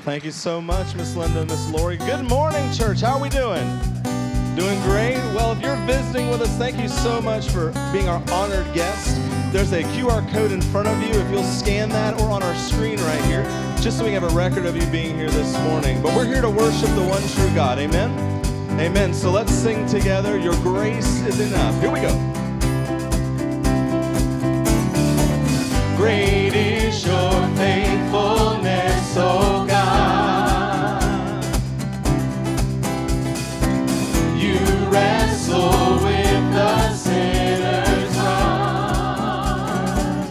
Thank you so much, Miss Linda and Miss Lori. Good morning, church. How are we doing? Doing great? Well, if you're visiting with us, thank you so much for being our honored guest. There's a QR code in front of you. If you'll scan that, or on our screen right here, just so we have a record of you being here this morning. But we're here to worship the one true God. Amen? Amen. So let's sing together. Your grace is enough. Here we go. Great is your faithfulness, O God. You wrestle with the sinner's heart.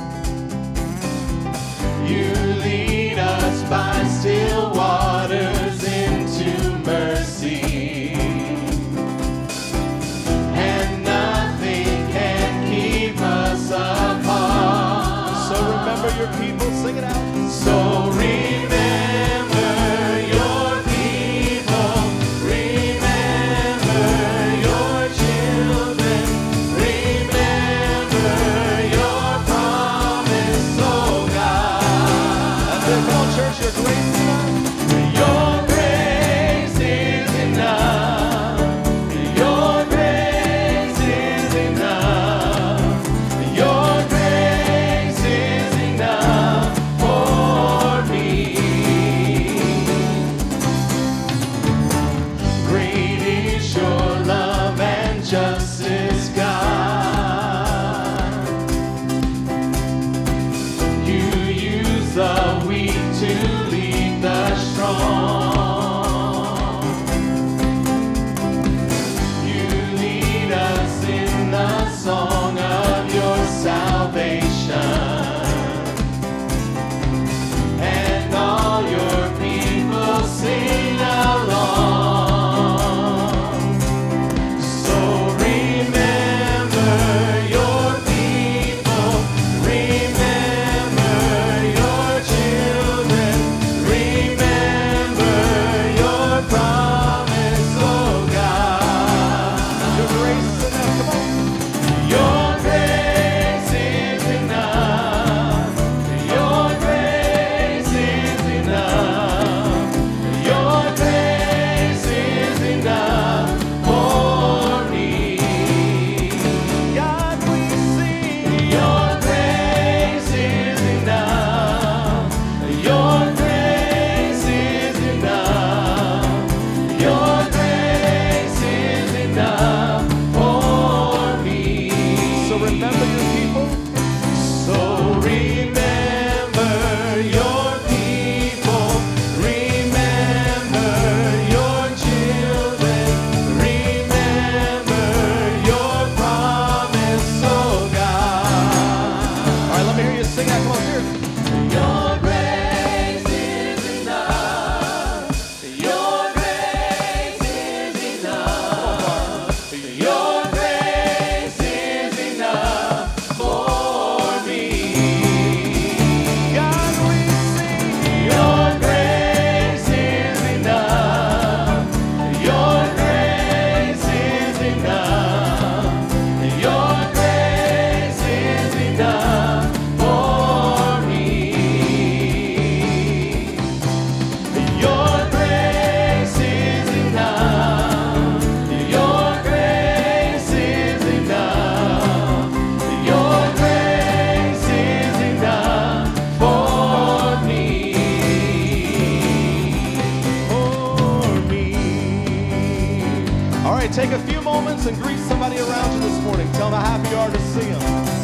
You lead us by still waters into mercy, and nothing can keep us apart. So remember your people, sing it out. So remember your people, remember your children, remember your promise, oh God. That's it, come on church, your grace is enough. Your grace is enough. Your grace is enough. Your grace is enough for me. Great is your love and justice, God. You use the weak to lead the strong. You lead us in the song of your salvation, and all your people sing along. So remember your people, remember your children, remember your promise, oh God. Your grace is enough, come on. Your grace is enough. Your grace is enough. Your grace is enough for me. God, we sing. Your grace is enough. Your grace is enough. Your grace is enough for me. So remember your people. So remember your people. Remember your children. Remember your promise, oh God. All right, let me hear you sing that. Come on, here. Your grace is enough. Your grace is enough. Your grace is enough for me. God, we sing. Your grace is enough. Your grace is enough. Your grace is enough for me. Your grace is enough. Your grace is enough. Your grace is enough for me. For me. All right, take a few moments and greet somebody around you this morning. Tell them how happy you are to see them.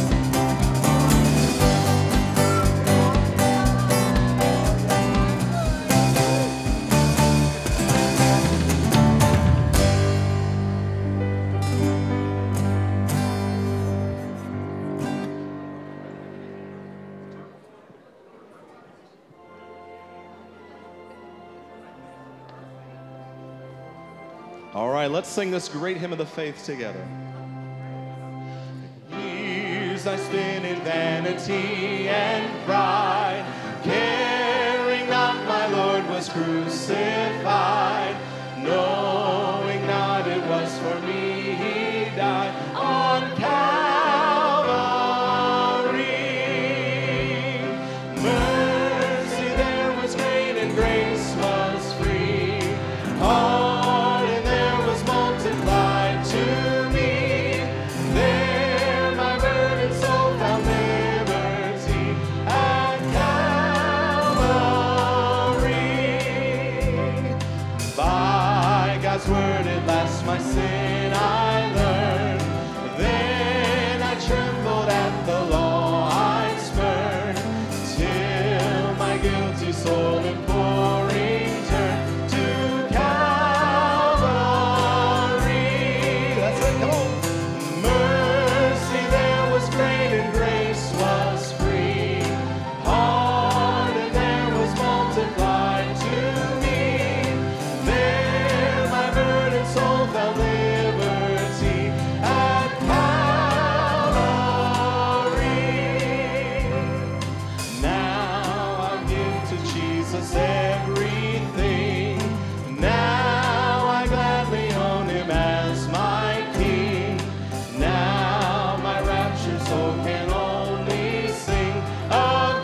All right, let's sing this great hymn of the faith together. Years I spent in vanity and pride, caring not my Lord was crucified, knowing not it was for me he died on Calvary. Mercy there was great and great God's word at last my sin I learned. Then I trembled at the law I'd spurned, till my guilty soul imploring turned to Calvary. That's it, come on. Mercy there was great and grace was free. Pardon there was multiplied to me. There my burdened soul found liberty at Calvary. Now I give to Jesus everything. Now I gladly own him as my King. Now my raptured soul can only sing of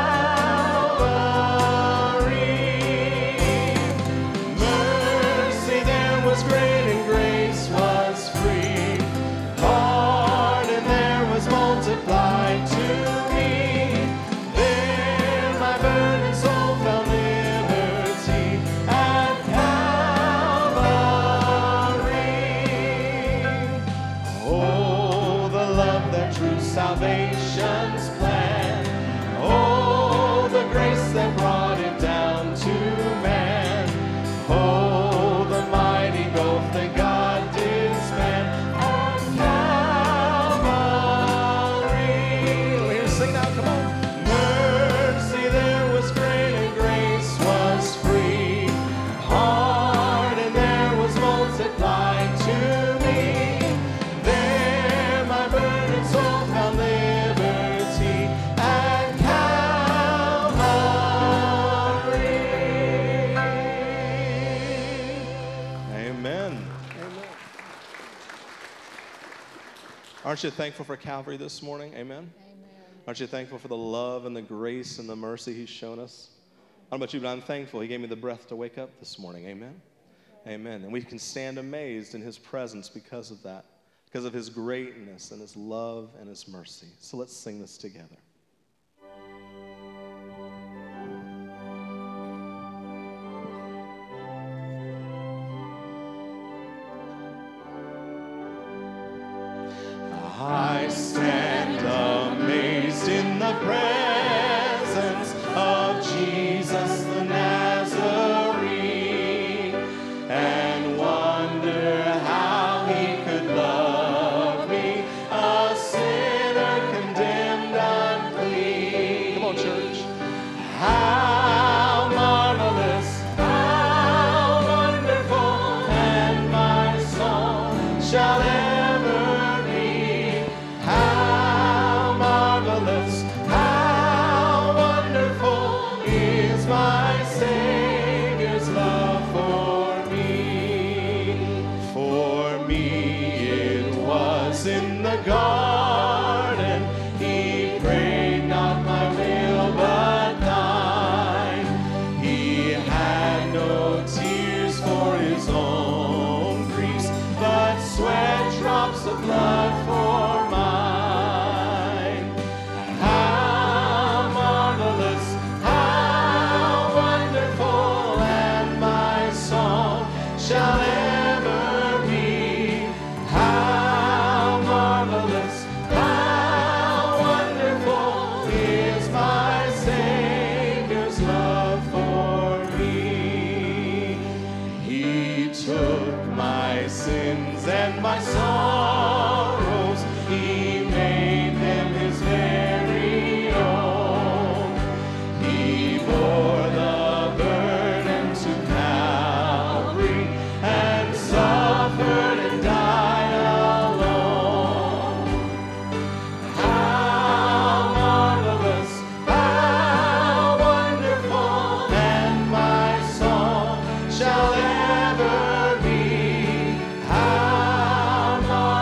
Calvary. Mercy there was great and grace was free. Pardon there was multiplied to me. There my burdened soul found liberty at Calvary. Oh, the love that true salvation's plan. Oh, the grace that brought it down to man. Oh, the mighty gulf that God did span at Calvary. We're sing now, come on. Mercy there was great and grace was free. Pardon there was multiplied to me. There my burdened soul found liberty at Calvary. Amen. Amen. Aren't you thankful for Calvary this morning? Amen. Aren't you thankful for the love and the grace and the mercy he's shown us? I don't know about you, but I'm thankful he gave me the breath to wake up this morning. Amen. Amen. And we can stand amazed in his presence because of that, because of his greatness and his love and his mercy. So let's sing this together. I stand amazed in the presence of Jesus the Nazarene, and wonder how he could love me, a sinner condemned unclean. Come on, church. How marvelous, how wonderful, and my song shall ever be. How marvelous, how wonderful is my Savior's love for me. For me it was in the garden, he prayed not my will but thine. He had no tears for his own griefs, but sweat drops of blood for mine. How marvelous, how wonderful, and my song shall ever be. How marvelous, how wonderful is my Savior's love for me. He took my sins and my sorrows, he made them his very own. He bore the burden to Calvary and suffered and died alone. How marvelous, how wonderful, and my song shall ever be. How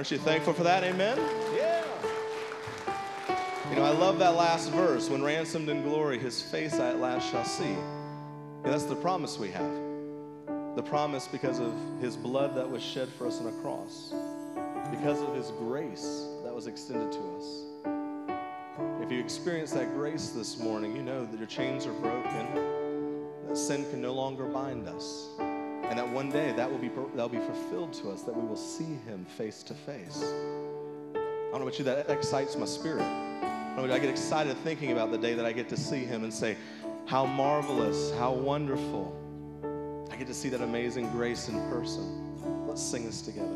Aren't you thankful for that? Amen? Yeah. You know, I love that last verse. When ransomed in glory, his face I at last shall see. And that's the promise we have. The promise because of his blood that was shed for us on a cross. Because of his grace that was extended to us. If you experience that grace this morning, you know that your chains are broken, that sin can no longer bind us, and that one day that will be fulfilled to us, that we will see him face to face. I don't know about you, that excites my spirit. I get excited thinking about the day that I get to see him and say, how marvelous, how wonderful. I get to see that amazing grace in person. Let's sing this together.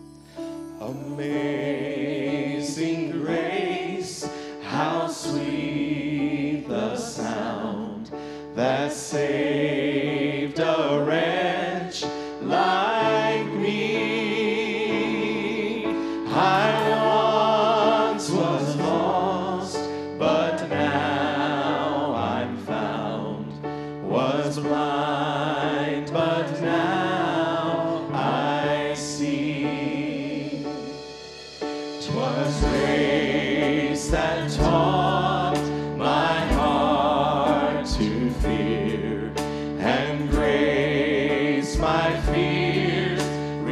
Amazing grace, how sweet the sound that saved a wretch like me. I once was lost, but now I'm found. Was blind, but now I see. 'Twas grace that taught my heart to fear, and grace my fears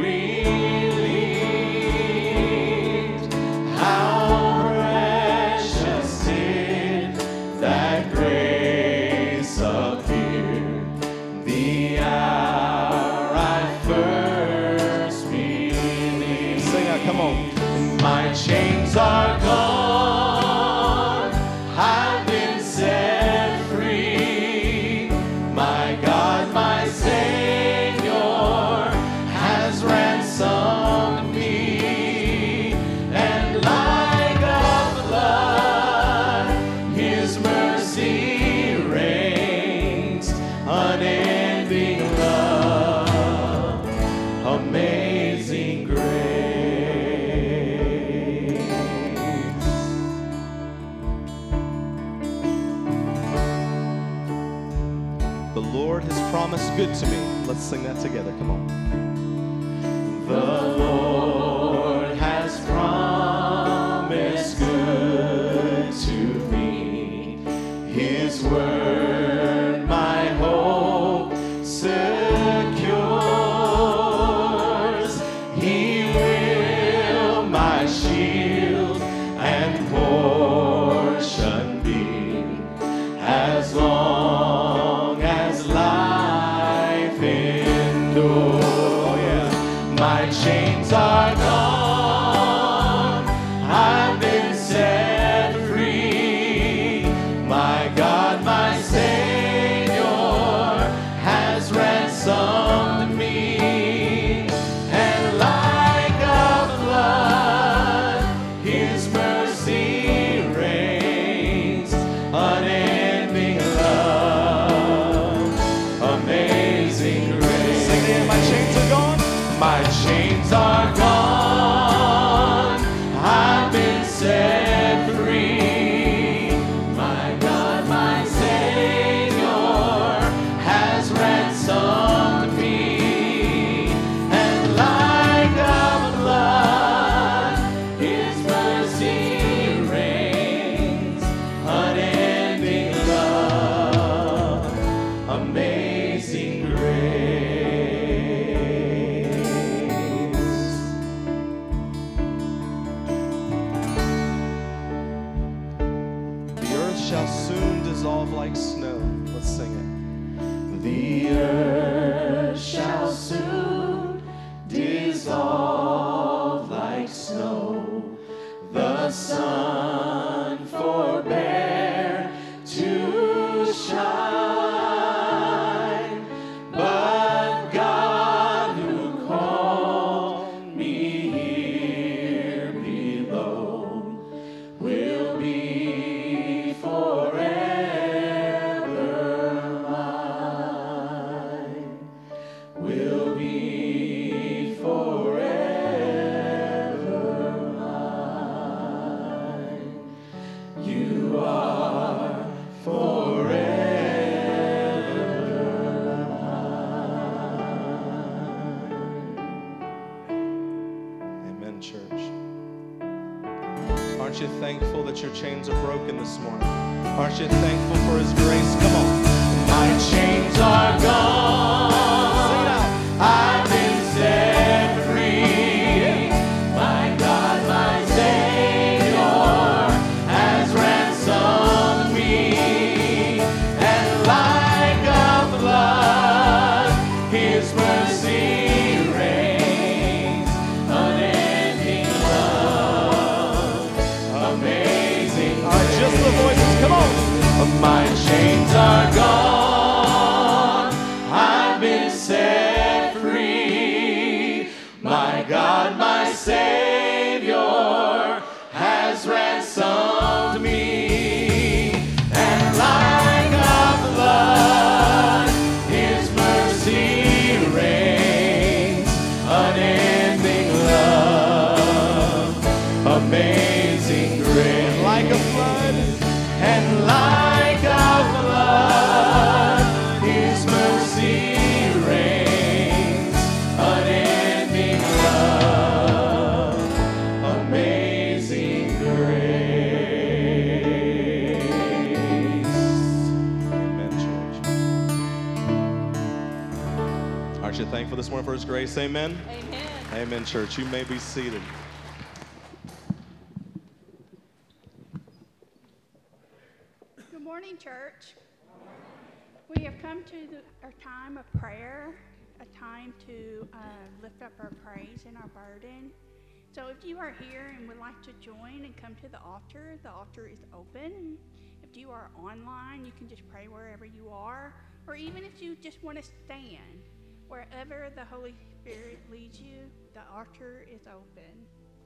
relieved. How precious did that grace appear, the hour I first believed. Sing out, come on. My chains are gone, I've been set free. My God, my Savior has ransomed me. And like a flood, his mercy reigns, unending love, amazing grace. The Lord has promised good to me. Let's sing that together. Come on. The Lord has promised good to me. His word my hope secures. He will my shield and portion be, as long as life endures. Oh, yeah. My chains are gone, I've been set free. My God, my Savior has ransomed me. And like a flood, his mercy reigns, unending love, amazing grace. Sing it, my chains are gone. My chains are gone, I've been set free. My God, my Savior has ransomed me. And like a flood, his mercy reigns, unending love, amazing grace. The earth shall soon dissolve like snow. Let's sing it. The earth shall soon dissolve like snow. The sun forbear to shine, but God who called me here below will be forever mine, will be forever Aren't you thankful that your chains are broken this morning? Aren't you thankful for His grace? Come on. My chains are gone. Sing it out. I've been set free. My God, my Savior has ransomed me. And like a flood, His mercy reigns. Unending love, amazing All right, just the voices. Come on. My chains are gone, I've been set free. My God, my Savior has ransomed me. And like a flood, His mercy reigns. Unending love, amazing grace. Like a flood. And like a flood, His mercy reigns. Unending love, amazing grace. Amen, church. Aren't you thankful this morning for His grace? Amen? Amen. Amen, church. You may be seated. Good morning, church. We have come to our time of prayer, a time to lift up our praise and our burden. So if you are here and would like to join and come to the altar is open. If you are online, you can just pray wherever you are, or even if you just want to stand, wherever the Holy Spirit leads you, the altar is open.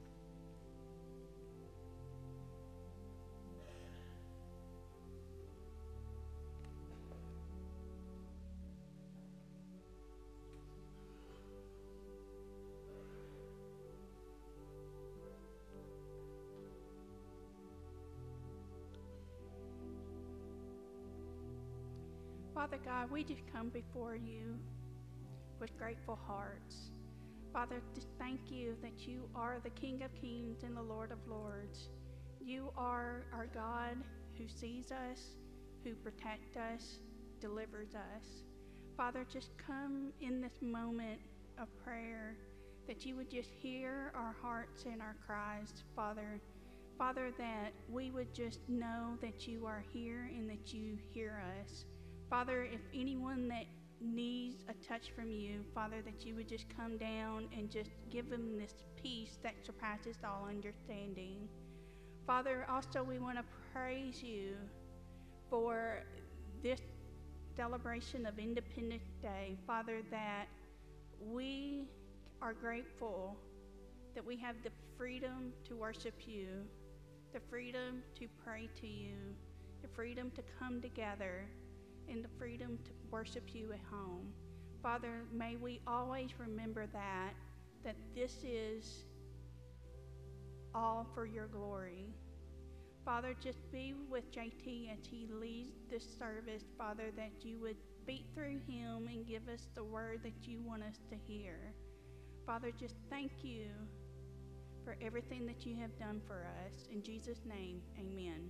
Father God, we just come before you with grateful hearts. Father, just thank you that you are the King of Kings and the Lord of Lords. You are our God who sees us, who protects us, delivers us. Father, just come in this moment of prayer that you would just hear our hearts and our cries, Father. Father, that we would just know that you are here and that you hear us. Father, if anyone that needs a touch from you, Father, that you would just come down and just give them this peace that surpasses all understanding. Father, also we want to praise you for this celebration of Independence Day. Father, that we are grateful that we have the freedom to worship you, the freedom to pray to you, the freedom to come together, and the freedom to worship you at home. Father, may we always remember that this is all for your glory. Father, just be with JT as he leads this service, Father, that you would speak through him and give us the word that you want us to hear. Father, just thank you for everything that you have done for us. In Jesus' name, amen.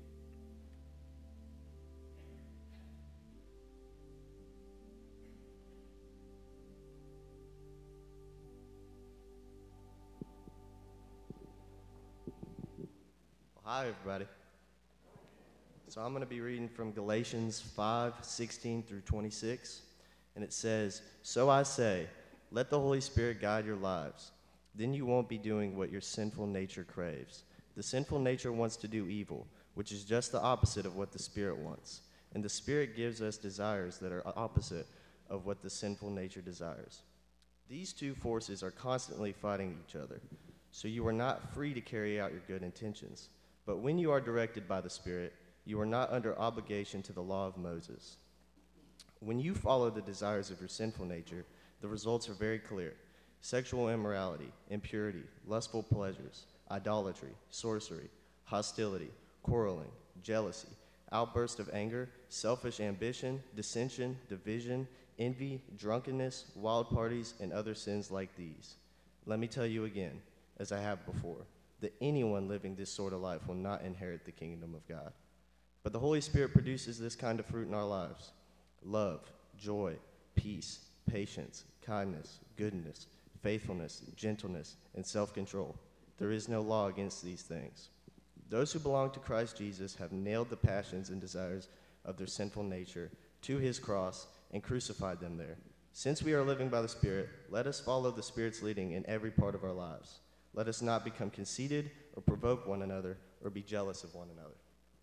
Hi, everybody. So I'm going to be reading from Galatians 5:16 through 26, and it says, "So I say, let the Holy Spirit guide your lives. Then you won't be doing what your sinful nature craves. The sinful nature wants to do evil, which is just the opposite of what the Spirit wants. And the Spirit gives us desires that are opposite of what the sinful nature desires. These two forces are constantly fighting each other, so you are not free to carry out your good intentions. But when you are directed by the Spirit, you are not under obligation to the law of Moses. When you follow the desires of your sinful nature, the results are very clear: sexual immorality, impurity, lustful pleasures, idolatry, sorcery, hostility, quarreling, jealousy, outburst of anger, selfish ambition, dissension, division, envy, drunkenness, wild parties, and other sins like these. Let me tell you again, as I have before, that anyone living this sort of life will not inherit the kingdom of God. But the Holy Spirit produces this kind of fruit in our lives: love, joy, peace, patience, kindness, goodness, faithfulness, gentleness, and self-control. There is no law against these things. Those who belong to Christ Jesus have nailed the passions and desires of their sinful nature to his cross and crucified them there. Since we are living by the Spirit, let us follow the Spirit's leading in every part of our lives. Let us not become conceited or provoke one another or be jealous of one another.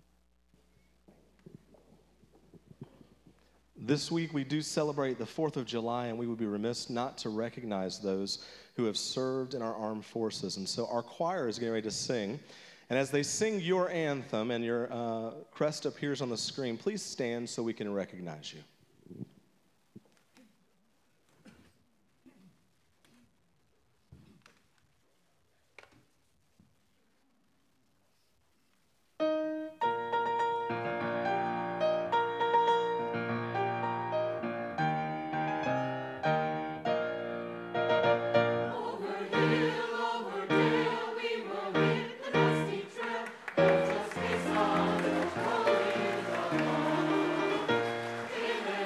This week we do celebrate the 4th of July, and we would be remiss not to recognize those who have served in our armed forces. And so our choir is getting ready to sing. And as they sing your anthem and your crest appears on the screen, please stand so we can recognize you. In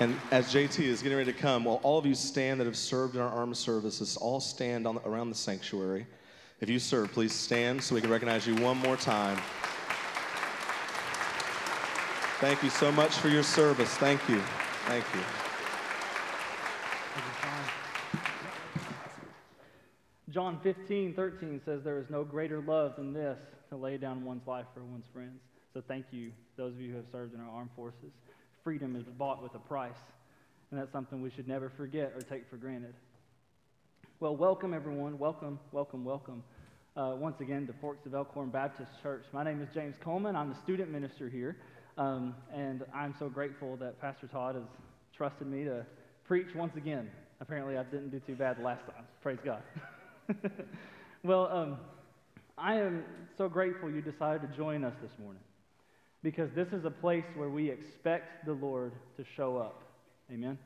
And as JT is getting ready to come, well, all of you stand that have served in our armed services, all stand around the sanctuary. If you serve, please stand so we can recognize you one more time. Thank you so much for your service. Thank you. Thank you. John 15:13 says there is no greater love than this, to lay down one's life for one's friends. So thank you, those of you who have served in our armed forces. Freedom is bought with a price, and that's something we should never forget or take for granted. Well, welcome everyone. Welcome, welcome, welcome. Once again to Forks of Elkhorn Baptist Church. My name is James Coleman. I'm the student minister here, and I'm so grateful that Pastor Todd has trusted me to preach once again. Apparently I didn't do too bad the last time. Praise God. Well, I am so grateful you decided to join us this morning, because this is a place where we expect the Lord to show up. Amen?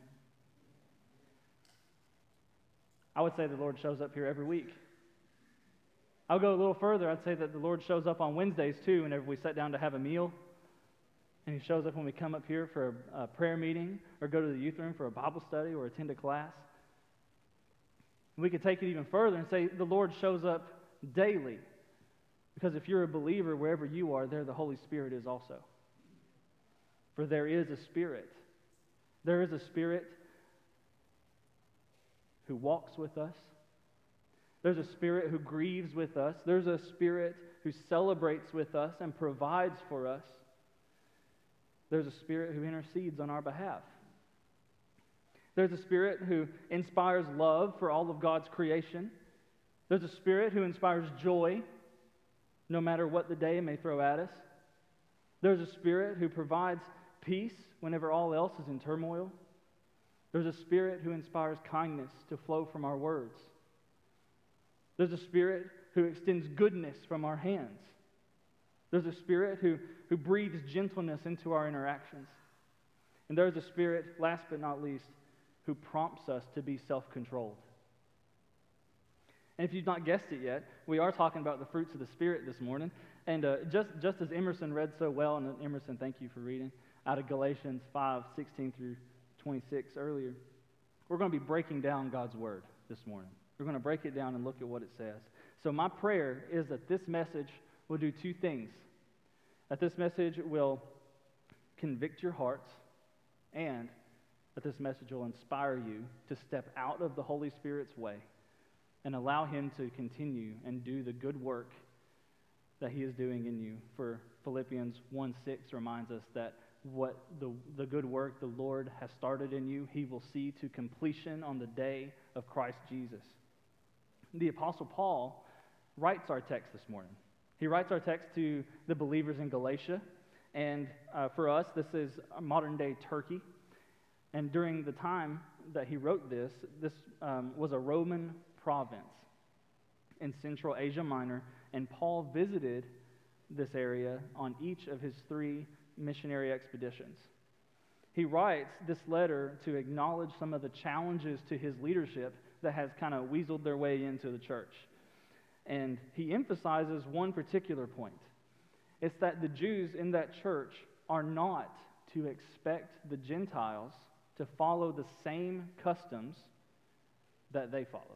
I would say the Lord shows up here every week. I'll go a little further. I'd say that the Lord shows up on Wednesdays too, whenever we sit down to have a meal. And He shows up when we come up here for a prayer meeting, or go to the youth room for a Bible study, or attend a class. We could take it even further and say the Lord shows up daily. Because if you're a believer, wherever you are, there the Holy Spirit is also. For there is a Spirit. There is a Spirit who walks with us. There's a Spirit who grieves with us. There's a Spirit who celebrates with us and provides for us. There's a Spirit who intercedes on our behalf. There's a Spirit who inspires love for all of God's creation. There's a Spirit who inspires joy, no matter what the day may throw at us. There's a Spirit who provides peace whenever all else is in turmoil. There's a Spirit who inspires kindness to flow from our words. There's a Spirit who extends goodness from our hands. There's a Spirit who breathes gentleness into our interactions. And there's a Spirit, last but not least, who prompts us to be self-controlled. And if you've not guessed it yet, we are talking about the fruits of the Spirit this morning. And just as Emerson read so well, and Emerson, thank you for reading, out of Galatians 5:16 through 26 earlier, we're going to be breaking down God's Word this morning. We're going to break it down and look at what it says. So my prayer is that this message will do two things. That this message will convict your hearts, and that this message will inspire you to step out of the Holy Spirit's way and allow Him to continue and do the good work that He is doing in you. For Philippians 1:6 reminds us that what the good work the Lord has started in you, He will see to completion on the day of Christ Jesus. The Apostle Paul writes our text this morning. He writes our text to the believers in Galatia, and for us, this is modern-day Turkey. And during the time that he wrote this was a Roman province in Central Asia Minor, and Paul visited this area on each of his 3 missionary expeditions. He writes this letter to acknowledge some of the challenges to his leadership that has kind of weaseled their way into the church. And he emphasizes one particular point. It's that the Jews in that church are not to expect the Gentiles to follow the same customs that they follow.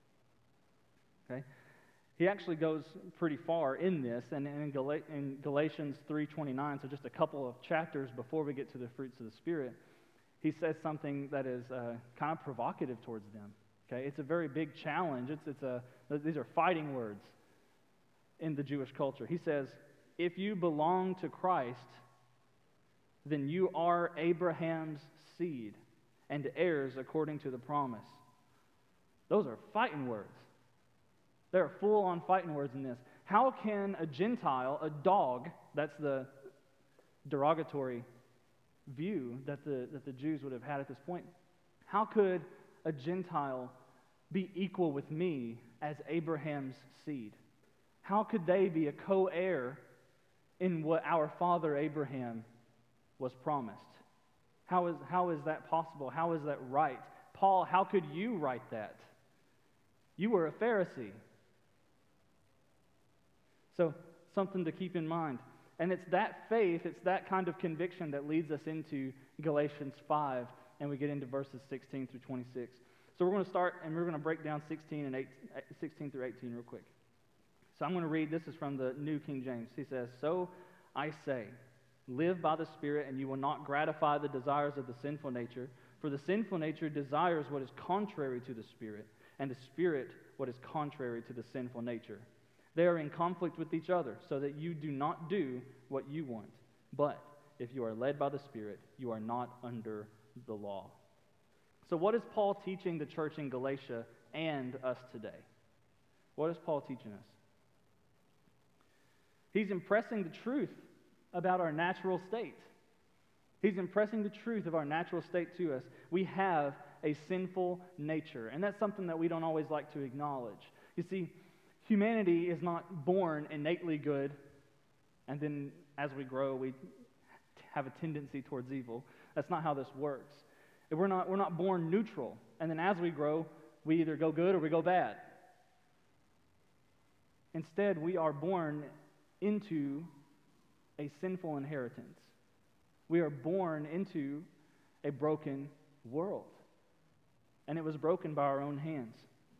Okay? He actually goes pretty far in this, and in Galatians 3:29, so just a couple of chapters before we get to the fruits of the Spirit, he says something that is kind of provocative towards them. Okay? It's a very big challenge. These are fighting words in the Jewish culture. He says, if you belong to Christ, then you are Abraham's seed and heirs according to the promise. Those are fighting words. There are full-on fighting words in this. How can a Gentile, a dog, that's the derogatory view that the Jews would have had at this point, how could a Gentile be equal with me as Abraham's seed? How could they be a co-heir in what our father Abraham was promised? How is that possible? How is that right? Paul, how could you write that? You were a Pharisee. So, something to keep in mind. And it's that faith, it's that kind of conviction that leads us into Galatians 5 and we get into verses 16 through 26. So we're going to start, and we're going to break down 16 through 18 real quick. So I'm going to read, this is from the New King James. He says, "So I say, live by the Spirit, and you will not gratify the desires of the sinful nature. For the sinful nature desires what is contrary to the Spirit, and the Spirit what is contrary to the sinful nature. They are in conflict with each other, so that you do not do what you want. But if you are led by the Spirit, you are not under the law." So what is Paul teaching the church in Galatia and us today? What is Paul teaching us? He's impressing the truth about our natural state. He's impressing the truth of our natural state to us. We have a sinful nature, and that's something that we don't always like to acknowledge. You see, humanity is not born innately good, and then as we grow, we have a tendency towards evil. That's not how this works. We're not born neutral, and then as we grow, we either go good or we go bad. Instead, we are born into a sinful inheritance. We are born into a broken world, and it was broken by our own hands.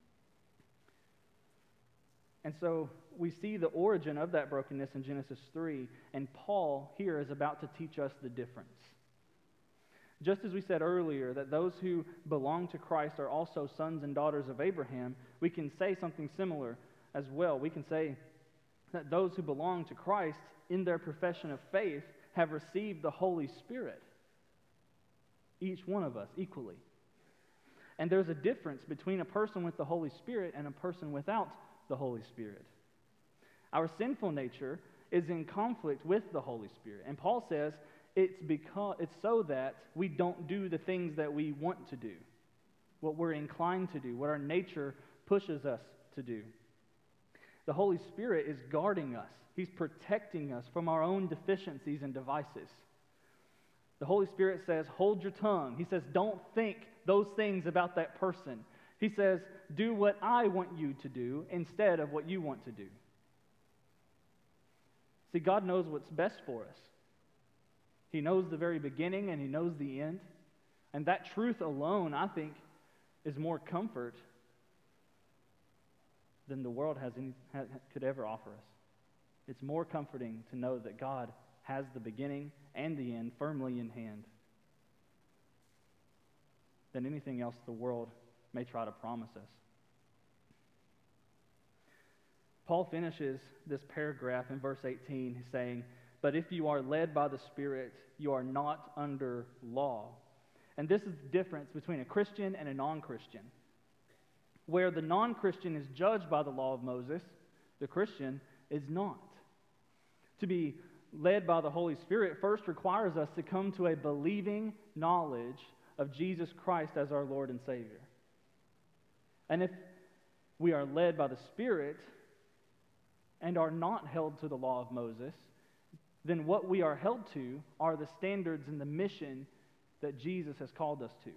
And so we see the origin of that brokenness in Genesis 3, and Paul here is about to teach us the difference. Just as we said earlier, that those who belong to Christ are also sons and daughters of Abraham, we can say something similar as well. We can say that those who belong to Christ in their profession of faith have received the Holy Spirit. Each one of us equally. And there's a difference between a person with the Holy Spirit and a person without the Holy Spirit. Our sinful nature is in conflict with the Holy Spirit. And Paul says it's so that we don't do the things that we want to do, what we're inclined to do, what our nature pushes us to do. The Holy Spirit is guarding us. He's protecting us from our own deficiencies and devices. The Holy Spirit says, hold your tongue. He says, don't think those things about that person. He says, do what I want you to do instead of what you want to do. See, God knows what's best for us. He knows the very beginning and He knows the end. And that truth alone, I think, is more comfort than the world could ever offer us. It's more comforting to know that God has the beginning and the end firmly in hand than anything else the world may try to promise us. Paul finishes this paragraph in verse 18 saying, "But if you are led by the Spirit, you are not under law." And this is the difference between a Christian and a non-Christian. Where the non-Christian is judged by the law of Moses, the Christian is not. To be led by the Holy Spirit first requires us to come to a believing knowledge of Jesus Christ as our Lord and Savior. And if we are led by the Spirit and are not held to the law of Moses, then what we are held to are the standards and the mission that Jesus has called us to.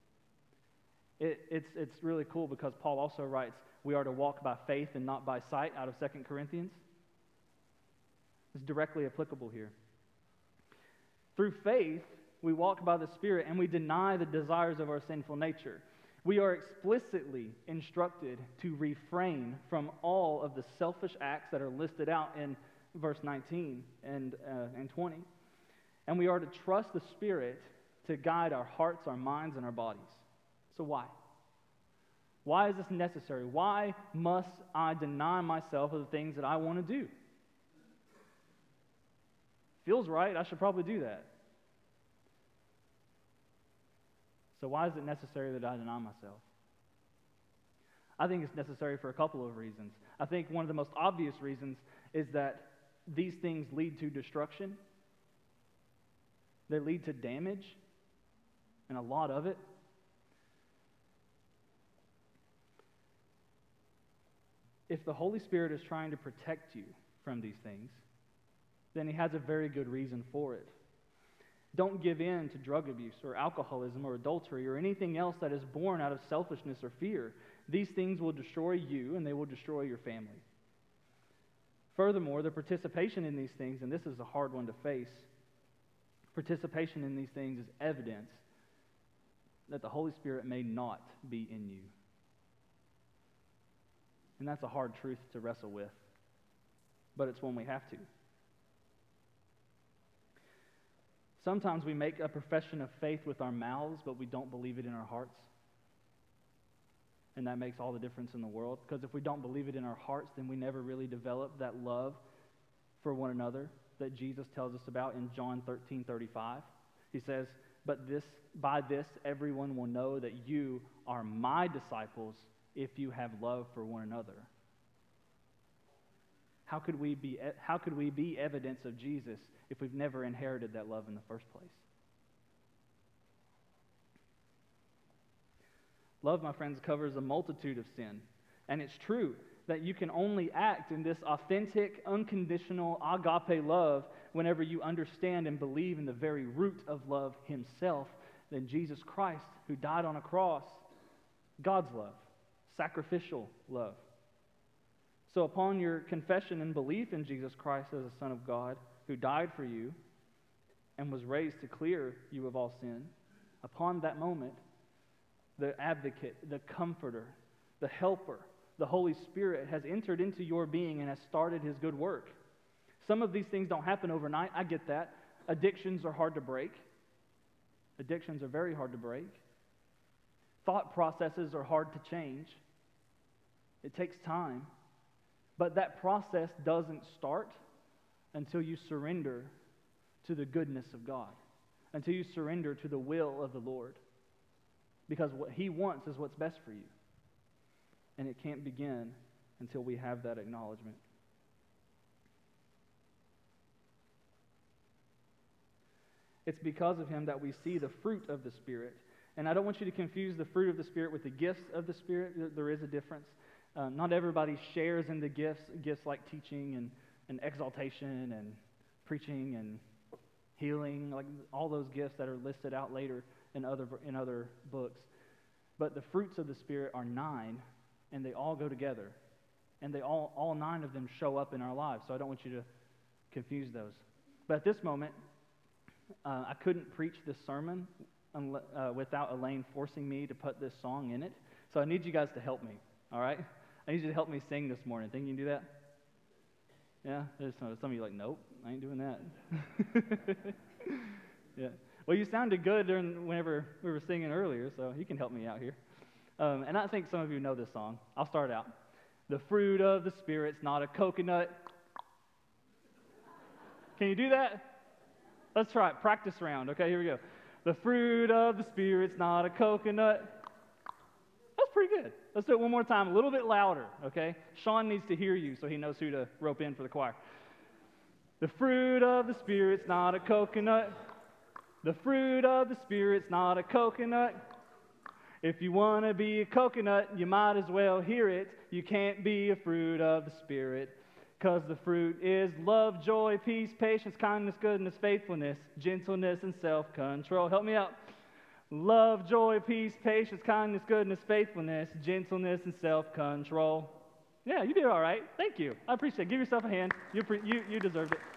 It's really cool because Paul also writes, we are to walk by faith and not by sight out of 2 Corinthians. It's directly applicable here. Through faith, we walk by the Spirit and we deny the desires of our sinful nature. We are explicitly instructed to refrain from all of the selfish acts that are listed out in verse 19 and 20. And we are to trust the Spirit to guide our hearts, our minds, and our bodies. So why? Why is this necessary? Why must I deny myself of the things that I want to do? Feels right. I should probably do that. So why is it necessary that I deny myself? I think it's necessary for a couple of reasons. I think one of the most obvious reasons is that these things lead to destruction. They lead to damage, and a lot of it. If the Holy Spirit is trying to protect you from these things, then He has a very good reason for it. Don't give in to drug abuse or alcoholism or adultery or anything else that is born out of selfishness or fear. These things will destroy you and they will destroy your family. Furthermore, the participation in these things, and this is a hard one to face, participation in these things is evidence that the Holy Spirit may not be in you. And that's a hard truth to wrestle with, but it's one we have to. Sometimes we make a profession of faith with our mouths, but we don't believe it in our hearts. And that makes all the difference in the world, because if we don't believe it in our hearts, then we never really develop that love for one another that Jesus tells us about in John 13:35. He says, by this everyone will know that you are my disciples if you have love for one another. How could we be evidence of Jesus if we've never inherited that love in the first place? Love, my friends, covers a multitude of sin. And it's true that you can only act in this authentic, unconditional, agape love whenever you understand and believe in the very root of love himself, than Jesus Christ, who died on a cross, God's love, sacrificial love. So upon your confession and belief in Jesus Christ as the Son of God, who died for you and was raised to clear you of all sin, upon that moment, the advocate, the comforter, the helper, the Holy Spirit has entered into your being and has started his good work. Some of these things don't happen overnight. I get that. Addictions are hard to break. Addictions are very hard to break. Thought processes are hard to change. It takes time. But that process doesn't start until you surrender to the goodness of God, until you surrender to the will of the Lord. Because what he wants is what's best for you. And it can't begin until we have that acknowledgement. It's because of him that we see the fruit of the Spirit. And I don't want you to confuse the fruit of the Spirit with the gifts of the Spirit. There is a difference. Not everybody shares in the gifts like teaching and exaltation and preaching and healing, like all those gifts that are listed out later in other books. But the fruits of the Spirit are 9, and they all go together. And they all 9 of them show up in our lives. So I don't want you to confuse those. But at this moment, I couldn't preach this sermon without Elaine forcing me to put this song in it. So I need you guys to help me, all right? I need you to help me sing this morning. Think you can do that? Yeah? There's some of you like, nope, I ain't doing that. Yeah. Well, you sounded good whenever we were singing earlier, so you can help me out here. And I think some of you know this song. I'll start out. The fruit of the Spirit's not a coconut. Can you do that? Let's try it. Practice round. Okay, here we go. The fruit of the Spirit's not a coconut. That's pretty good. Let's do it one more time, a little bit louder, okay? Sean needs to hear you so he knows who to rope in for the choir. The fruit of the Spirit's not a coconut. The fruit of the Spirit's not a coconut. If you want to be a coconut, you might as well hear it. You can't be a fruit of the Spirit. Because the fruit is love, joy, peace, patience, kindness, goodness, faithfulness, gentleness, and self-control. Help me out. Love, joy, peace, patience, kindness, goodness, faithfulness, gentleness, and self-control. Yeah, you did all right. Thank you. I appreciate it. Give yourself a hand. You deserved it.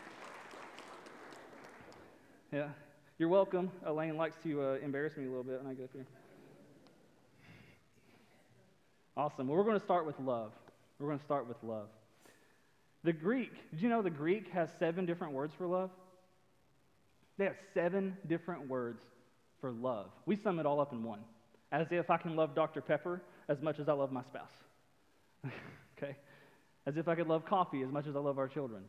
Yeah. You're welcome. Elaine likes to embarrass me a little bit when I go through. Awesome. Well, we're going to start with love. We're going to start with love. The Greek, did you know the Greek has 7 different words for love? They have 7 different words for love. We sum it all up in one. As if I can love Dr. Pepper as much as I love my spouse. Okay? As if I could love coffee as much as I love our children.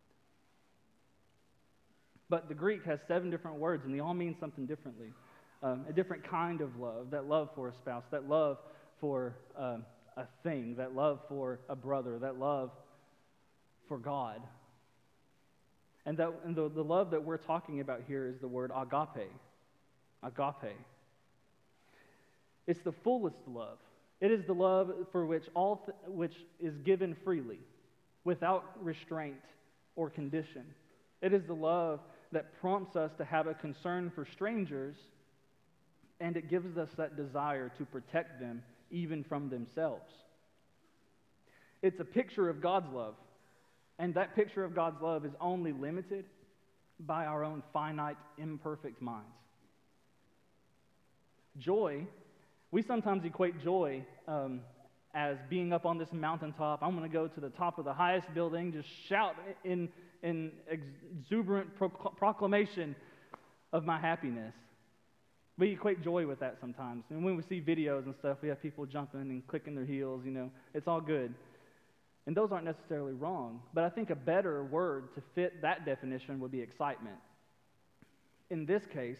But the Greek has 7 different words, and they all mean something differently. A different kind of love, that love for a spouse, that love for a thing, that love for a brother, that love for God. And the love that we're talking about here is the word agape. Agape. It's the fullest love. It is the love for which which is given freely, without restraint or condition. It is the love that prompts us to have a concern for strangers, and it gives us that desire to protect them even from themselves. It's a picture of God's love. And that picture of God's love is only limited by our own finite, imperfect minds. Joy, we sometimes equate joy as being up on this mountaintop. I'm going to go to the top of the highest building, just shout in exuberant proclamation of my happiness. We equate joy with that sometimes. And when we see videos and stuff, we have people jumping and clicking their heels, it's all good. And those aren't necessarily wrong. But I think a better word to fit that definition would be excitement. In this case,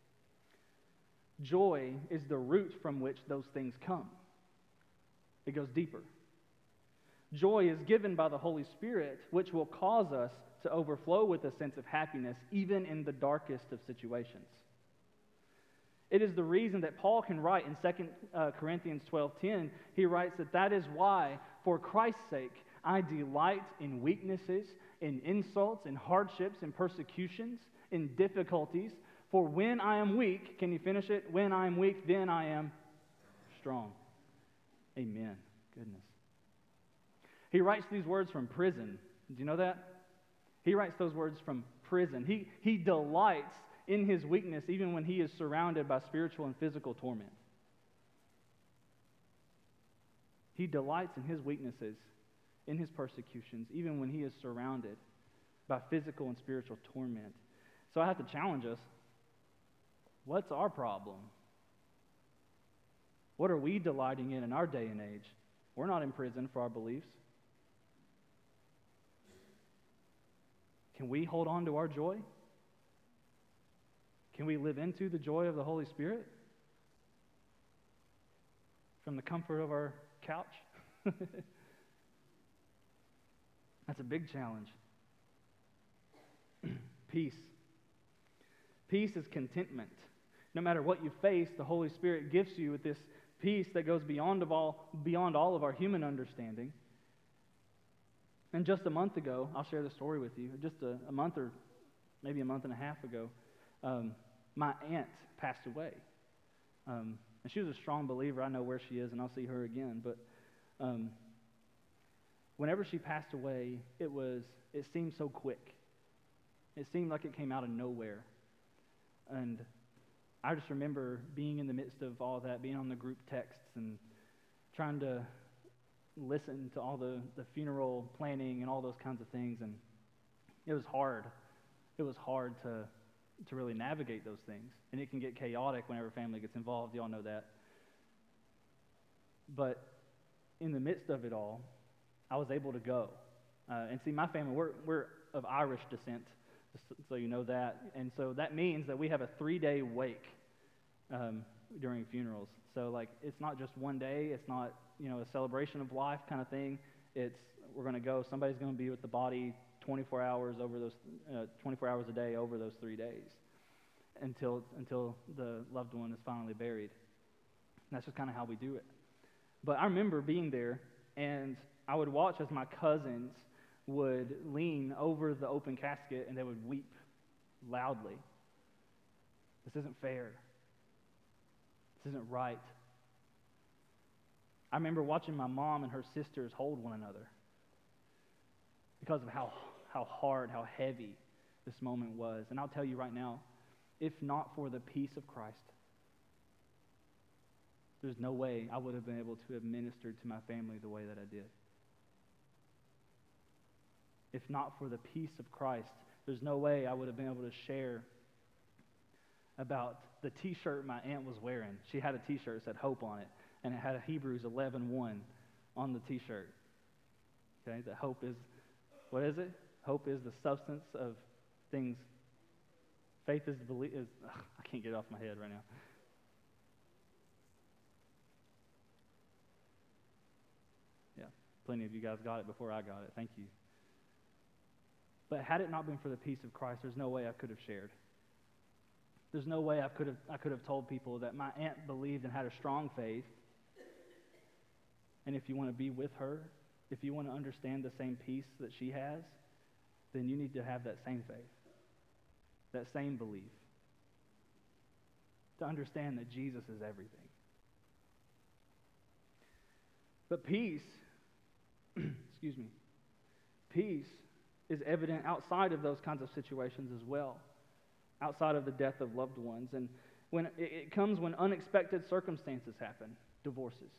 joy is the root from which those things come. It goes deeper. Joy is given by the Holy Spirit, which will cause us to overflow with a sense of happiness, even in the darkest of situations. It is the reason that Paul can write in 2 Corinthians 12:10, he writes that is why, for Christ's sake, I delight in weaknesses, in insults, in hardships, in persecutions, in difficulties. For when I am weak, can you finish it? When I am weak, then I am strong. Amen. Goodness. He writes these words from prison. Do you know that? He writes those words from prison. He delights in his weakness even when he is surrounded by spiritual and physical torment. He delights in his weaknesses, in his persecutions, even when he is surrounded by physical and spiritual torment. So I have to challenge us. What's our problem? What are we delighting in our day and age? We're not in prison for our beliefs. Can we hold on to our joy? Can we live into the joy of the Holy Spirit from the comfort of our couch? That's a big challenge. Peace. Peace is contentment. No matter what you face, the Holy Spirit gives you with this peace that goes beyond all of our human understanding. And just a month ago, I'll share the story with you. Just a month or maybe a month and a half ago, my aunt passed away. And she was a strong believer. I know where she is, and I'll see her again. But whenever she passed away, it seemed so quick. It seemed like it came out of nowhere. And I just remember being in the midst of all that, being on the group texts and trying to listen to all the funeral planning and all those kinds of things. And it was hard. It was hard to really navigate those things. And it can get chaotic whenever family gets involved. You all know that. But in the midst of it all, I was able to go. And see, my family, we're of Irish descent, so you know that. And so that means that we have a 3-day wake during funerals. So, it's not just one day. It's not, a celebration of life kind of thing. We're going to go. Somebody's going to be with the body 24 hours over those 24 hours a day over those 3 days until the loved one is finally buried. And that's just kind of how we do it. But I remember being there, and I would watch as my cousins would lean over the open casket and they would weep loudly. This isn't fair. This isn't right. I remember watching my mom and her sisters hold one another because of how hard, how heavy this moment was. And I'll tell you right now, if not for the peace of Christ, there's no way I would have been able to have ministered to my family the way that I did. If not for the peace of Christ, there's no way I would have been able to share about the t-shirt my aunt was wearing. She had a t-shirt that said hope on it, and it had a Hebrews 11:1 on the t-shirt. Okay, that hope is, what is it? Hope is the substance of things. Faith is the belief. I can't get it off my head right now. Yeah, plenty of you guys got it before I got it. Thank you. But had it not been for the peace of Christ, there's no way I could have shared. There's no way I could have told people that my aunt believed and had a strong faith. And if you want to be with her, if you want to understand the same peace that she has, then you need to have that same faith, that same belief, to understand that Jesus is everything. But peace, excuse me, peace is evident outside of those kinds of situations as well, outside of the death of loved ones. And When it comes when unexpected circumstances happen, divorces.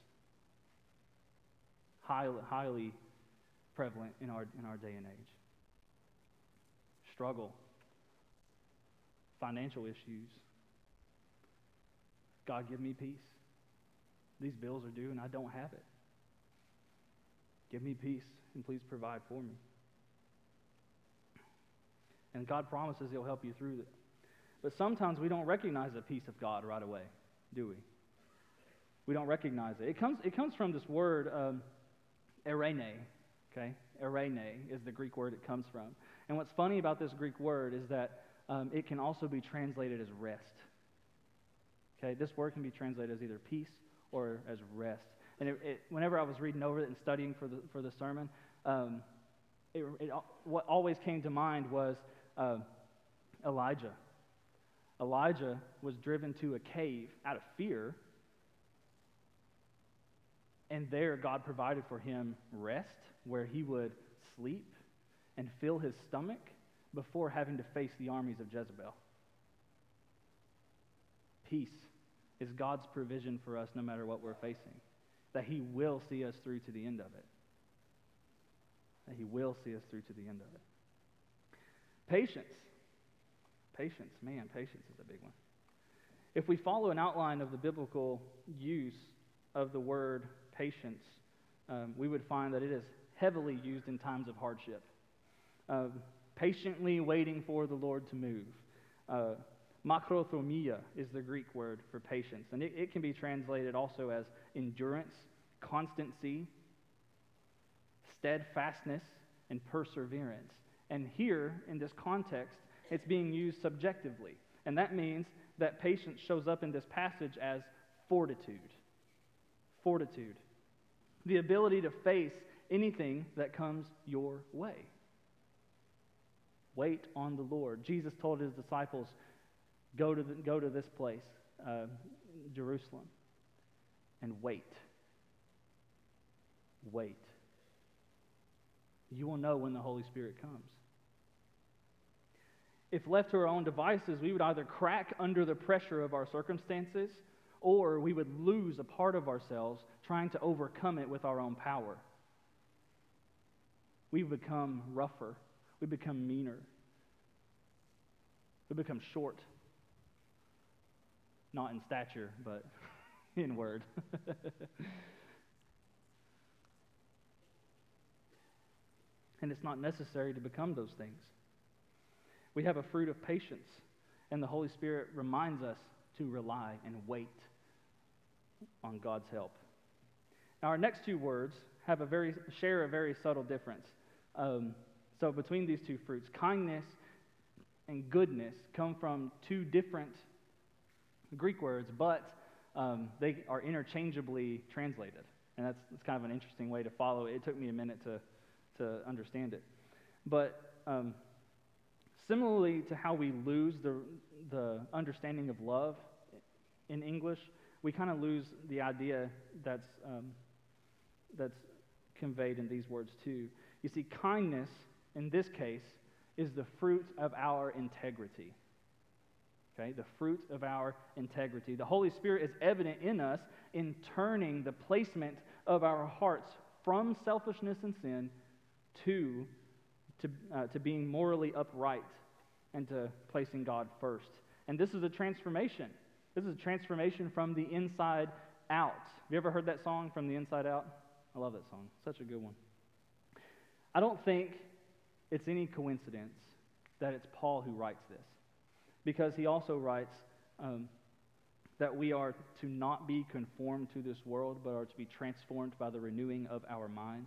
Highly prevalent in our day and age. Struggle. Financial issues. God, give me peace. These bills are due and I don't have it. Give me peace and please provide for me. And God promises He'll help you through it. But sometimes we don't recognize the peace of God right away, do we? We don't recognize it. It comes from this word, eirene. Okay? Eirene is the Greek word it comes from. And what's funny about this Greek word is that it can also be translated as rest. Okay? This word can be translated as either peace or as rest. And whenever I was reading over it and studying for the sermon, what always came to mind was Elijah. Elijah was driven to a cave out of fear, and there God provided for him rest, where he would sleep and fill his stomach before having to face the armies of Jezebel. Peace is God's provision for us no matter what we're facing, that He will see us through to the end of it. That He will see us through to the end of it. Patience. Patience, man, patience is a big one. If we follow an outline of the biblical use of the word patience, we would find that it is heavily used in times of hardship. Patiently waiting for the Lord to move. Makrothomia is the Greek word for patience, and it can be translated also as endurance, constancy, steadfastness, and perseverance. And here, in this context, it's being used subjectively. And that means that patience shows up in this passage as fortitude. Fortitude. The ability to face anything that comes your way. Wait on the Lord. Jesus told His disciples, go to this place, Jerusalem, and wait. Wait. You will know when the Holy Spirit comes. If left to our own devices, we would either crack under the pressure of our circumstances, or we would lose a part of ourselves trying to overcome it with our own power. We become rougher. We become meaner. We become short. Not in stature, but in word. And it's not necessary to become those things. We have a fruit of patience, and the Holy Spirit reminds us to rely and wait on God's help. Now, our next two words share a very subtle difference. So between these two fruits, kindness and goodness come from two different Greek words, but they are interchangeably translated. And that's kind of an interesting way to follow it. It took me a minute to understand it. But similarly to how we lose the understanding of love in English, we kind of lose the idea that's conveyed in these words too. You see, kindness, in this case, is the fruit of our integrity. Okay, the fruit of our integrity. The Holy Spirit is evident in us in turning the placement of our hearts from selfishness and sin to being morally upright and to placing God first. And this is a transformation. This is a transformation from the inside out. Have you ever heard that song, From the Inside Out? I love that song. Such a good one. I don't think it's any coincidence that it's Paul who writes this, because he also writes that we are to not be conformed to this world, but are to be transformed by the renewing of our minds.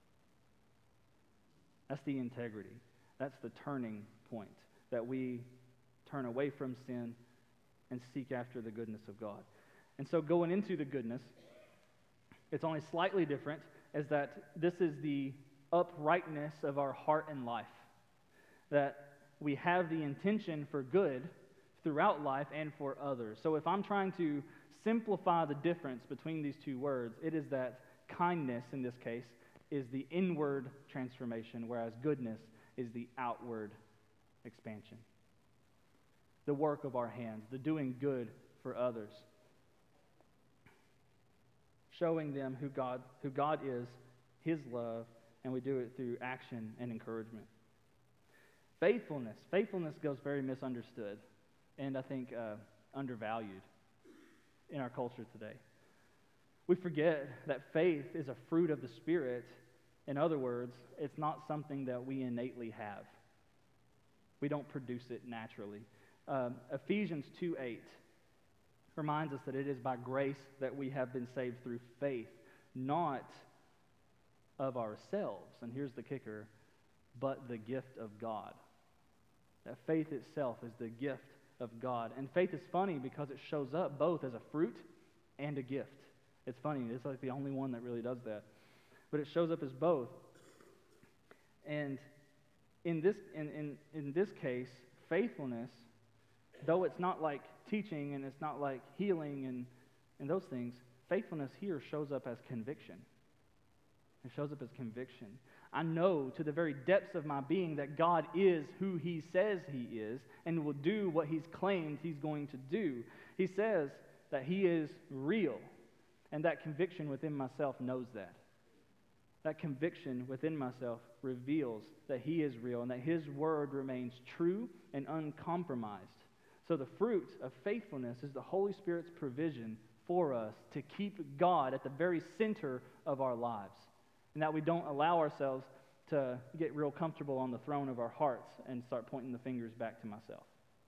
That's the integrity. That's the turning point, that we turn away from sin and seek after the goodness of God. And so going into the goodness, it's only slightly different, is that this is the uprightness of our heart and life. That we have the intention for good throughout life and for others. So if I'm trying to simplify the difference between these two words, it is that kindness, in this case, is the inward transformation, whereas goodness is the outward expansion. The work of our hands, the doing good for others, showing them who God is, His love, and we do it through action and encouragement. Faithfulness goes very misunderstood and I think undervalued in our culture today. We forget that faith is a fruit of the Spirit. In other words, it's not something that we innately have. We don't produce it naturally. Ephesians 2:8 reminds us that it is by grace that we have been saved through faith, not of ourselves. And here's the kicker, but the gift of God. That faith itself is the gift of God. And faith is funny because it shows up both as a fruit and a gift. It's funny. It's like the only one that really does that. But it shows up as both. And in this case, faithfulness, though it's not like teaching and it's not like healing and those things, faithfulness here shows up as conviction. It shows up as conviction. I know to the very depths of my being that God is who He says He is and will do what He's claimed He's going to do. He says that He is real, and that conviction within myself knows that. That conviction within myself reveals that He is real and that His word remains true and uncompromised. So the fruit of faithfulness is the Holy Spirit's provision for us to keep God at the very center of our lives, and that we don't allow ourselves to get real comfortable on the throne of our hearts and start pointing the fingers back to myself.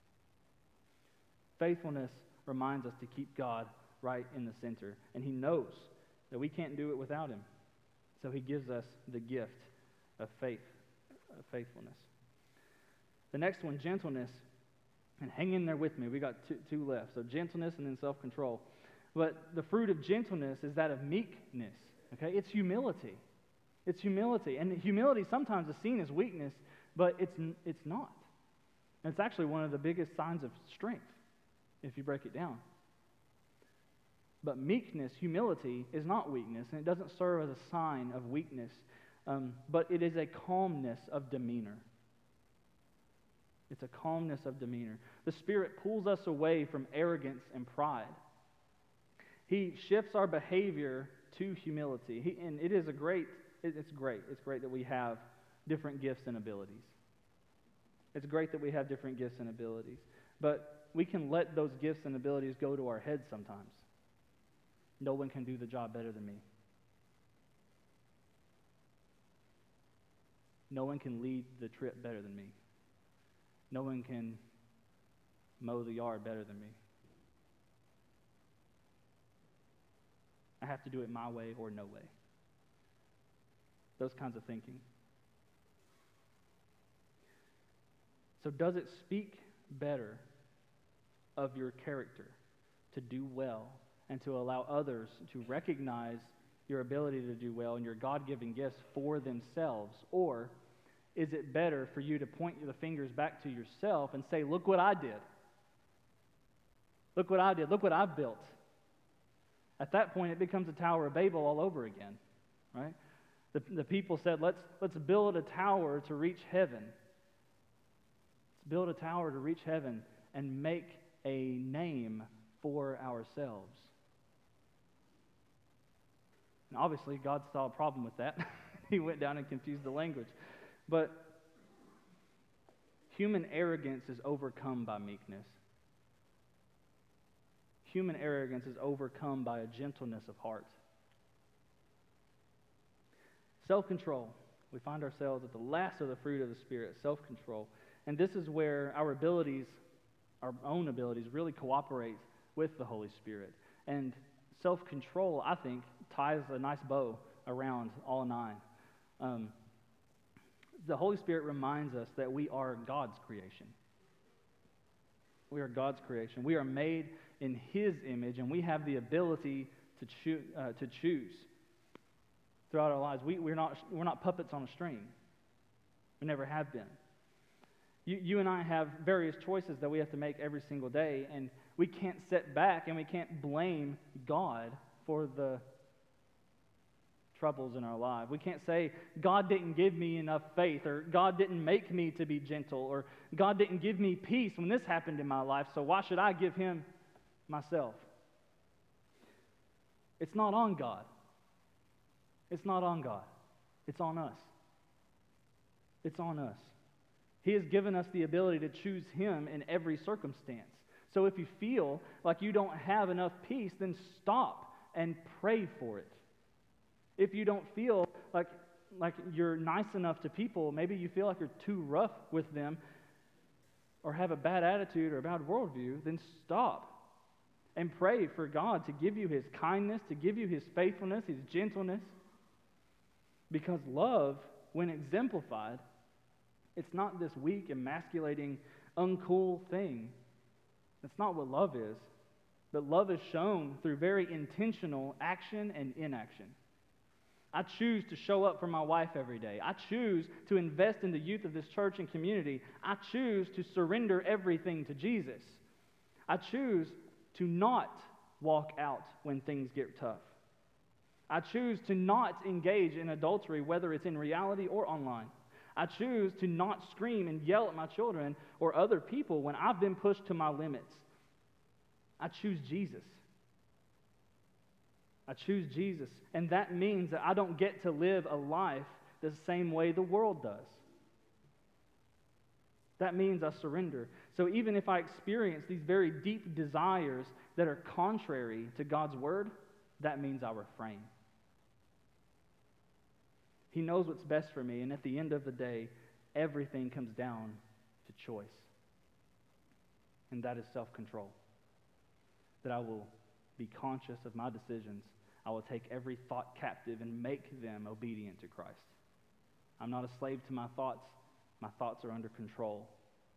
Faithfulness reminds us to keep God right in the center, and He knows that we can't do it without Him. So He gives us the gift of faithfulness. The next one, gentleness, and hang in there with me. We got two left. So gentleness and then self-control. But the fruit of gentleness is that of meekness. Okay, it's humility. It's humility, and humility sometimes is seen as weakness, but it's not. And it's actually one of the biggest signs of strength, if you break it down. But meekness, humility, is not weakness, and it doesn't serve as a sign of weakness, but it is a calmness of demeanor. It's a calmness of demeanor. The Spirit pulls us away from arrogance and pride. He shifts our behavior to humility. And it is great. It's great that we have different gifts and abilities. It's great that we have different gifts and abilities. But we can let those gifts and abilities go to our heads sometimes. No one can do the job better than me. No one can lead the trip better than me. No one can mow the yard better than me. I have to do it my way or no way. Those kinds of thinking. So does it speak better of your character to do well and to allow others to recognize your ability to do well and your God-given gifts for themselves? Or is it better for you to point the fingers back to yourself and say, look what I did. Look what I did. Look what I've built. At that point, it becomes a Tower of Babel all over again, right? The people said, let's build a tower to reach heaven. Let's build a tower to reach heaven and make a name for ourselves. And obviously, God saw a problem with that. He went down and confused the language. But human arrogance is overcome by meekness. Human arrogance is overcome by a gentleness of heart. Self-control. We find ourselves at the last of the fruit of the Spirit, self-control. And this is where our abilities, our own abilities, really cooperate with the Holy Spirit. And self-control, I think, ties a nice bow around all nine. The Holy Spirit reminds us that we are God's creation. We are God's creation. We are made in His image, and we have the ability to choose throughout our lives. We're not puppets on a string. We never have been. You and I have various choices that we have to make every single day, and we can't sit back and we can't blame God for the troubles in our life. We can't say, God didn't give me enough faith, or God didn't make me to be gentle, or God didn't give me peace when this happened in my life, so why should I give Him myself. It's not on God. It's not on God. It's on us. It's on us. He has given us the ability to choose Him in every circumstance. So if you feel like you don't have enough peace, then stop and pray for it. If you don't feel like you're nice enough to people, maybe you feel like you're too rough with them or have a bad attitude or a bad worldview, then stop and pray for God to give you His kindness, to give you His faithfulness, His gentleness. Because love, when exemplified, it's not this weak, emasculating, uncool thing. That's not what love is. But love is shown through very intentional action and inaction. I choose to show up for my wife every day. I choose to invest in the youth of this church and community. I choose to surrender everything to Jesus. I choose to not walk out when things get tough. I choose to not engage in adultery, whether it's in reality or online. I choose to not scream and yell at my children or other people when I've been pushed to my limits. I choose Jesus. I choose Jesus. And that means that I don't get to live a life the same way the world does. That means I surrender. So even if I experience these very deep desires that are contrary to God's word, that means I refrain. He knows what's best for me, and at the end of the day, everything comes down to choice. And that is self-control. That I will be conscious of my decisions. I will take every thought captive and make them obedient to Christ. I'm not a slave to my thoughts. My thoughts are under control.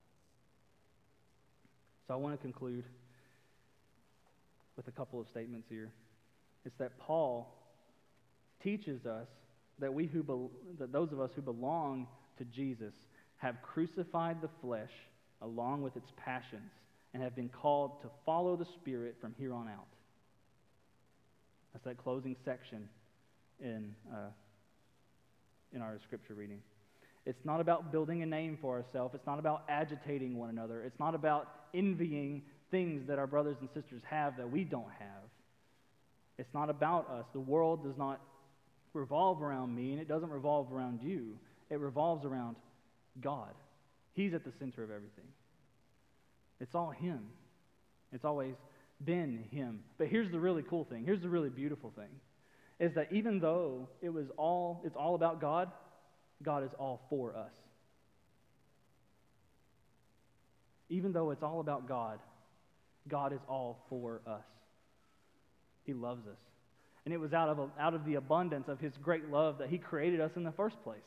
So I want to conclude with a couple of statements here. It's that Paul teaches us that that those of us who belong to Jesus have crucified the flesh along with its passions and have been called to follow the Spirit from here on out. That's that closing section in our scripture reading. It's not about building a name for ourselves. It's not about agitating one another. It's not about envying things that our brothers and sisters have that we don't have. It's not about us. The world does not revolve around me, and it doesn't revolve around you. It revolves around God. He's at the center of everything. It's all Him. It's always been Him. But here's the really cool thing. Here's the really beautiful thing. Is that even though it's all about God, God is all for us. Even though it's all about God, God is all for us. He loves us. And it was out of the abundance of His great love that He created us in the first place.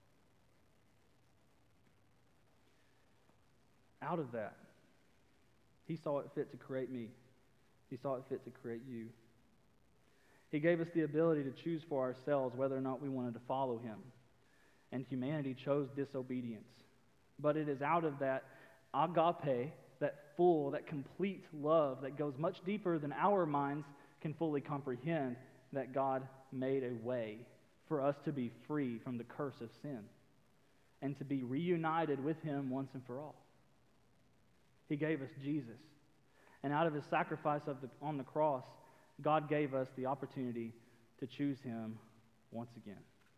Out of that, He saw it fit to create me. He saw it fit to create you. He gave us the ability to choose for ourselves whether or not we wanted to follow Him. And humanity chose disobedience. But it is out of that agape, that full, that complete love that goes much deeper than our minds can fully comprehend, that God made a way for us to be free from the curse of sin and to be reunited with Him once and for all. He gave us Jesus. And out of His sacrifice on the cross, God gave us the opportunity to choose Him once again.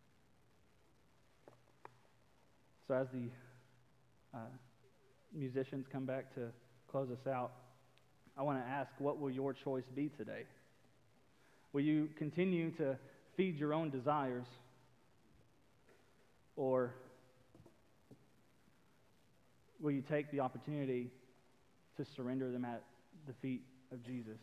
So as the musicians come back to close us out, I want to ask, what will your choice be today? Will you continue to feed your own desires, or will you take the opportunity to surrender them at the feet of Jesus?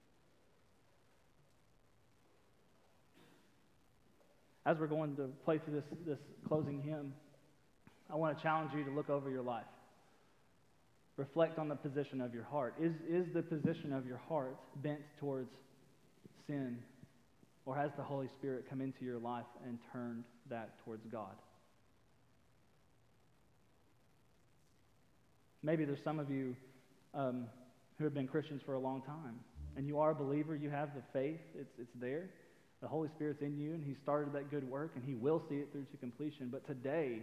As we're going to play through this closing hymn, I want to challenge you to look over your life. Reflect on the position of your heart. Is the position of your heart bent towards sin, or has the Holy Spirit come into your life and turned that towards God? Maybe there's some of you who have been Christians for a long time, and you are a believer, you have the faith, it's there. The Holy Spirit's in you, and He started that good work, and He will see it through to completion. But today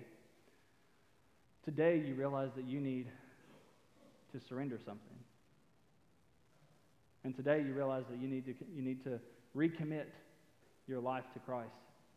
you realize that you need to surrender something. And today you realize that you need to recommit your life to Christ.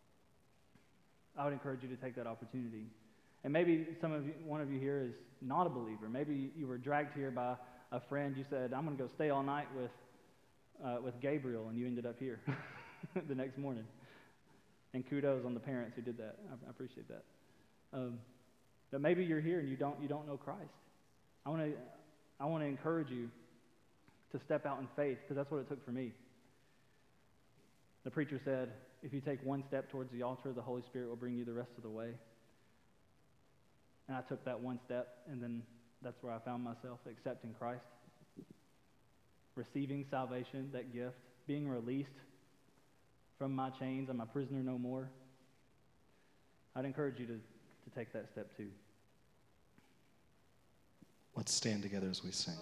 I would encourage you to take that opportunity. And maybe one of you here is not a believer. Maybe you were dragged here by a friend. You said, I'm going to go stay all night with Gabriel, and you ended up here the next morning. And kudos on the parents who did that. I appreciate that. But maybe you're here and you don't know Christ. I want to encourage you to step out in faith, because that's what it took for me. The preacher said, if you take one step towards the altar, the Holy Spirit will bring you the rest of the way. And I took that one step, and then that's where I found myself, accepting Christ, receiving salvation, that gift, being released from my chains. I'm a prisoner no more. I'd encourage you to take that step too. Let's stand together as we sing.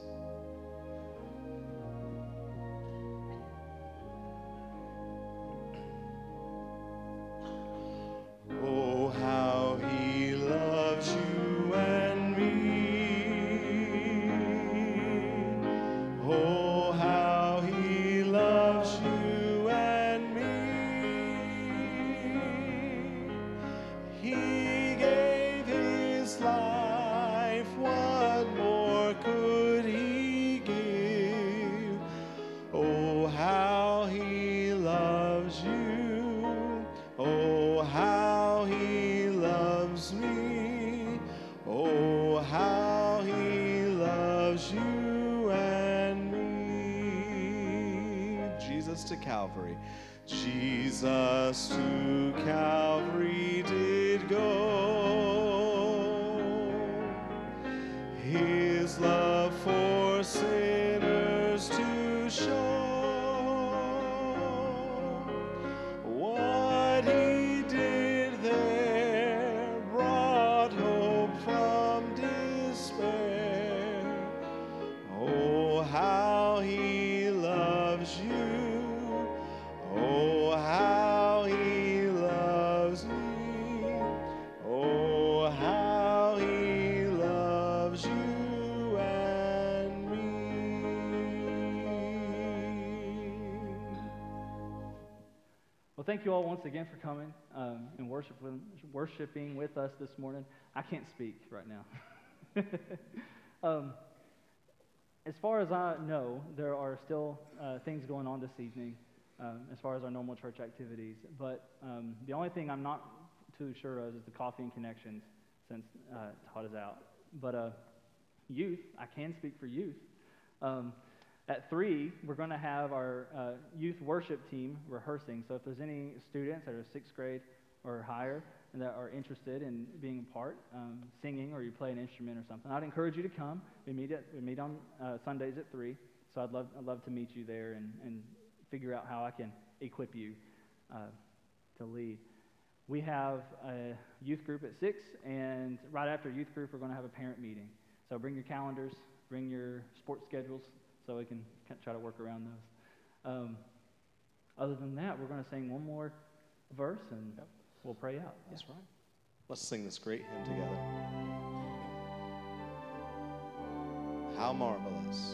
Oh, how he loves you and me. Oh, how he loves you and me. He gave his life. What more could he give? Oh, how he loves you. Oh, how he loves me. Oh, how he loves you and me. Jesus to Calvary. Jesus to Calvary did go. His love for sinners to show. What he did there brought hope from despair. Oh, how he loves you. Oh, how he loves me. Oh, how he loves you and me. Well, thank you all once again for coming and worshiping with us this morning. I can't speak right now. As far as I know, there are still things going on this evening as far as our normal church activities. But the only thing I'm not too sure of is the coffee and connections, since Todd is out. But youth, I can speak for youth. At 3, we're going to have our youth worship team rehearsing. So if there's any students that are 6th grade or higher and that are interested in being a part, singing, or you play an instrument or something, I'd encourage you to come. We meet on Sundays at 3. So I'd love to meet you there and figure out how I can equip you to lead. We have a youth group at 6, and right after youth group, we're going to have a parent meeting. So bring your calendars, bring your sports schedules, so we can try to work around those. Other than that, we're going to sing one more verse, and we'll pray out. That's right. Let's sing this great hymn together. How marvelous.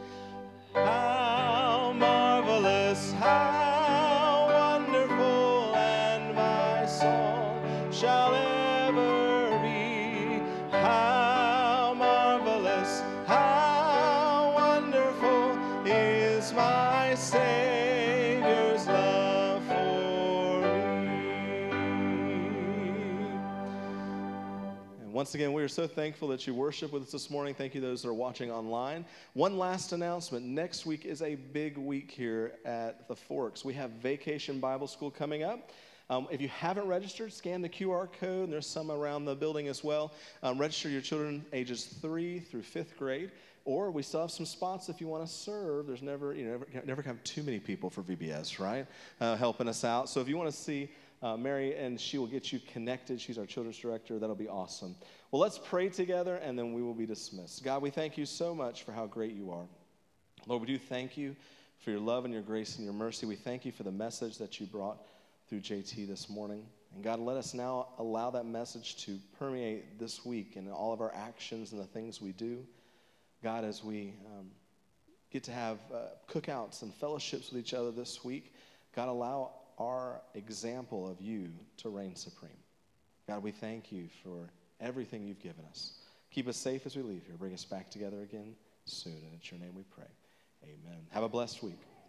How marvelous, how wonderful, and my song shall ever be. How marvelous, how wonderful is my Savior's love for me. And once again, we are so thankful that you worship with us this morning. Thank you those that are watching online. One last announcement. Next week is a big week here at the Forks. We have Vacation Bible School coming up. If you haven't registered, scan the QR code, and there's some around the building as well. Register your children ages 3 through 5th grade. Or we still have some spots if you want to serve. There's never have too many people for VBS, right? Helping us out. So if you want to see Mary, and she will get you connected. She's our children's director. That'll be awesome. Well, let's pray together, and then we will be dismissed. God, we thank you so much for how great you are. Lord, we do thank you for your love and your grace and your mercy. We thank you for the message that you brought through JT this morning. And God, let us now allow that message to permeate this week in all of our actions and the things we do. God, as we get to have cookouts and fellowships with each other this week. God, allow our example of you to reign supreme. God, we thank you for everything you've given us. Keep us safe as we leave here. Bring us back together again soon. And it's your name we pray. Amen. Have a blessed week.